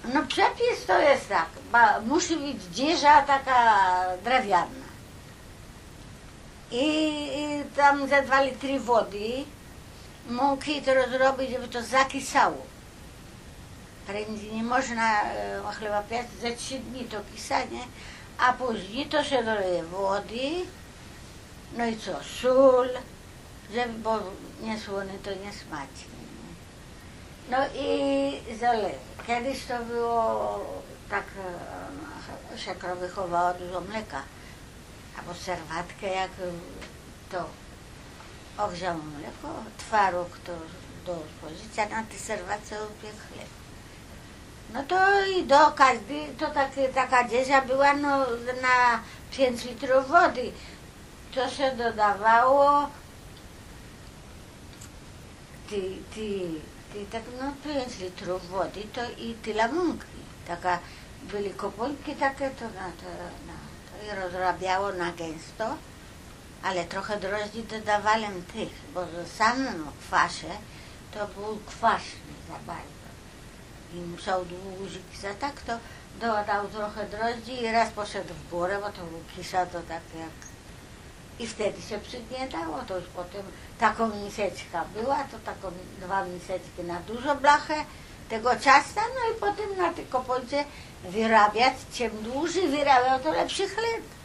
No przepis to jest tak, musi być dzieża taka drewniana. I tam za 2 litry wody mąki to rozrobić, żeby to zakisało. Prędzej nie można chleba piec, za 3 dni to kisanie, a później to się doleje wody, no i co, sól, żeby, bo niesłony to nie smacznie. No i zależy. Kiedyś to było tak, się wychowało dużo mleka, albo serwatkę, jak to ogrzało mleko, twaróg to do spożycia, na tej serwatce upiekł chleb. No to i do każdej, to taka dziedzia była no, na 5 litrów wody. To się dodawało tak no 5 litrów wody to i tyle mąki. Taka byli kopolki takie, to i rozrabiało na gęsto, ale trochę drożdży dodawałem tych, bo w samym kwasie to był kwaśny za bardzo. I musiał dłużyć za tak, to dodał trochę drożdży i raz poszedł w górę, bo to był kisza, to tak jak... I wtedy się przygniatało, to już potem taką miseczka była, to taką 2 miseczki na dużo blachę tego ciasta, no i potem na tej kopolce wyrabiać, czym dłużej wyrabiał, to lepszy chleb.